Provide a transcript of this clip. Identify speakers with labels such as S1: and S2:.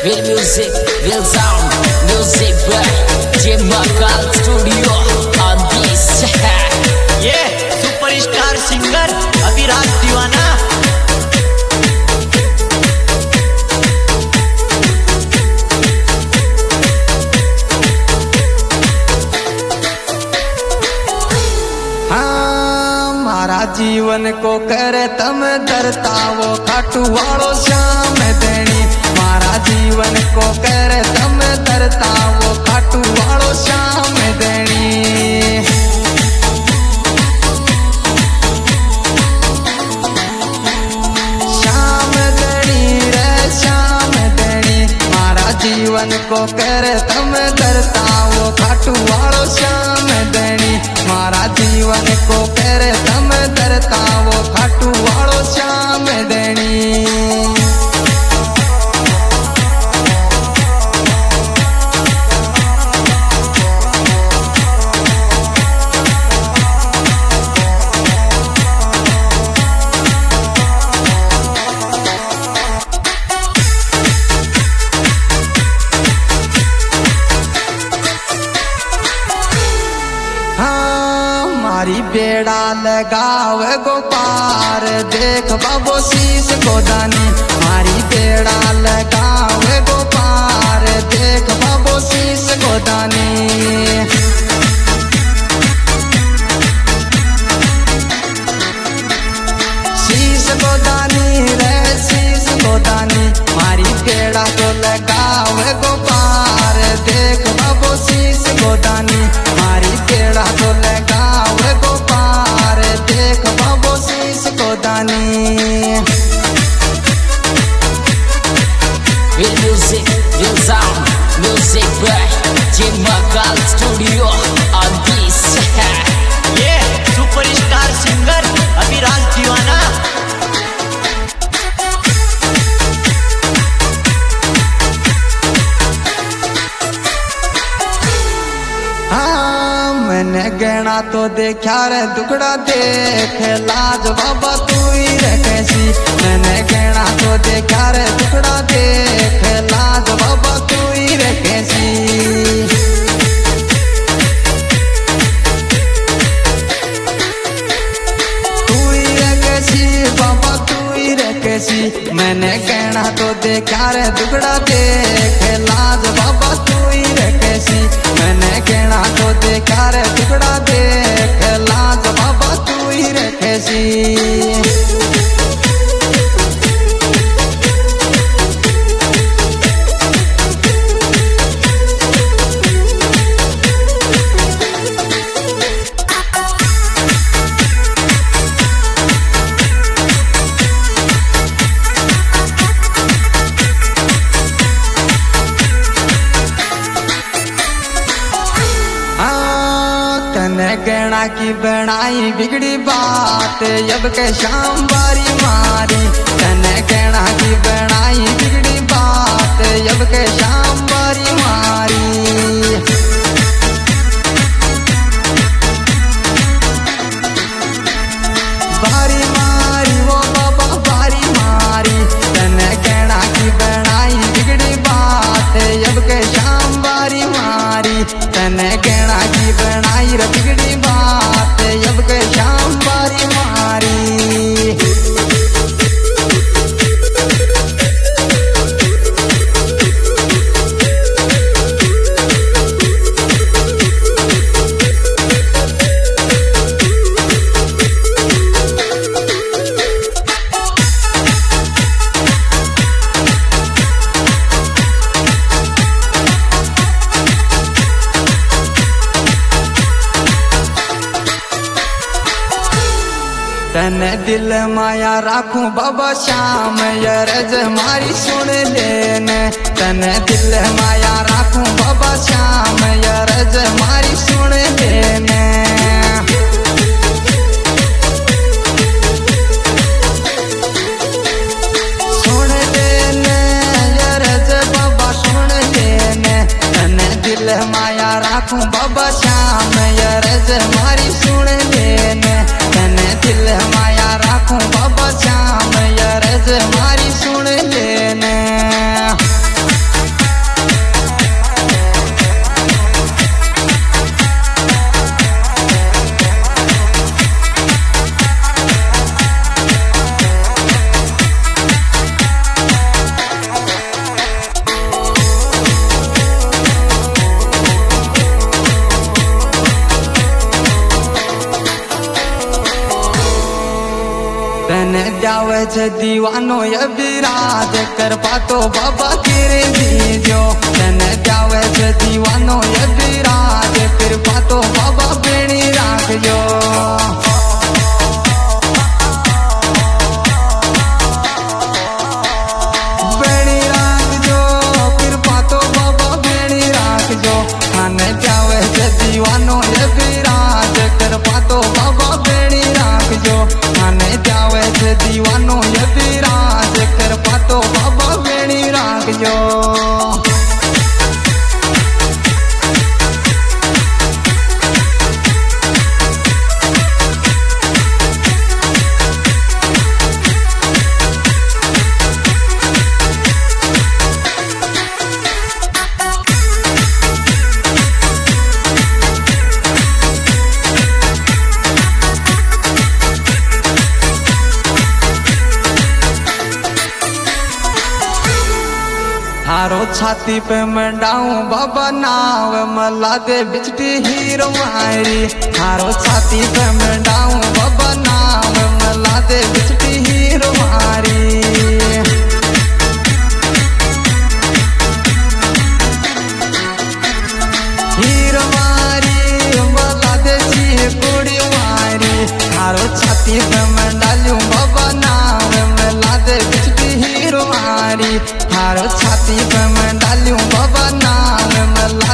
S1: Will music, will sound, music by Jimakal Studio on this.
S2: ये superstar singer Abhiraj Deewana.
S3: हाँ मारा जीवन को करे तम धरता वो खाटू वालो श्याम देनी। मारा जीवन को करे तम धरता वो खाटू वालो श्याम देनी। श्याम देनी रे श्याम देनी। मारा जीवन को करे तम धरता वो खाटू वालो श्याम देनी। मारा जीवन को करे तम धरता वो खाटू वालो श्याम देनी। मारी बेड़ा लगाव गोपार देख बाबो शीश को दानी। मारी बेड़ा लगाव गोपार देख बाबो शीश को दानी। शीश को दानी रे शीश को दानी। मारी बेड़ा को लगाव गोपार देख बाबो शीश को दानी। मारी बेड़ा को लगाव गोपार देख बाबो शीश को दानी।
S1: Will music, will sound, music by Jimakal Studio on this.
S2: ये सुपरस्टार सिंगर अभिराज दीवाना।
S3: हाँ मैंने गहना तो देखा रे दुखड़ा देख लाज बाबा तू ही रे कैसी। मैंने गहना तो देखा रे दुखड़ा देख लाज बाबा तू ही रे कैसी। तू ही रे कैसी बाबा तू ही रे कैसी। मैंने गहना तो देखा रे दुखड़ा देख लाज बाबा तू ही रे कैसी। मैंने गहना तो देखा रे टुकड़ा देख लाज बाबा तू ही रे कैसी। तने गहना की बनाई बिगड़ी बात अब के शाम बारी मारी। तने गहना की बनाई बिगड़ी बात अब के शाम बारी मारी। बारी मारी वो बाबा बारी मारी। तने गहना की बनाई बिगड़ी बात अब के शाम बारी मारी। तने गहना की बनाई रे बिगड़ी बात अब के शाम बारी मारी। तने दिल माया राखूं बाबा श्याम यरज मारी सुन लेने। तने दिल माया राखूं बाबा श्याम यरज मारी सुन लेने। सुन लेने यरज बाबा सुन लेने। तने दिल माया राखूं बाबा श्याम यरज मारी सुन लेने। तने दिल माया राखूं बाबा श्याम यरज मारी सुन लेने। जावे छे दीवानो ये विराज कर पातो बाबा तेरे दीजो तने जावे छे दीवानो ये विराज कर पातो बाबा बेड़ी राखजो दीवानो ये विराज कर पातो बाबा बेड़ी राखजो आने जावे छे दीवानो ये विराज कर पातो बाबा बेड़ी राखजो हारो छाती पे मंडाऊं बाबा नाव मला दे बिचटी हीरो मारी हारो छाती पे मंडाऊं बाबा नाव मला दे बिचटी हीरो मारी हीरो मारी मला दे ची कुड़ी मारी हारो छाती पे मंडालूं बाबा नाव मला दे बिचटी हीरो मारी हारो छाती पे मैं डालूं बाबा नाम मला